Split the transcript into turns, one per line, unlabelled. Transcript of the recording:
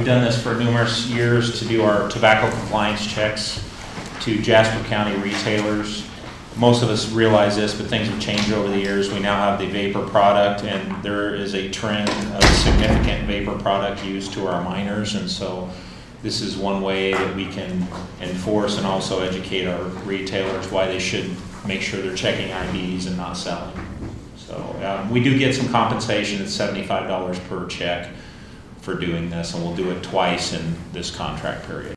We've done this for numerous years to do our tobacco compliance checks to Jasper County retailers. Most of us realize this, but things have changed over the years. We now have the vapor product, and there is a trend of significant vapor product use to our minors, and so this is one way that we can enforce and also educate our retailers why they should make sure they're checking IDs and not selling. So we do get some compensation. It's $75 per check for doing this, and we'll do it twice in this contract period.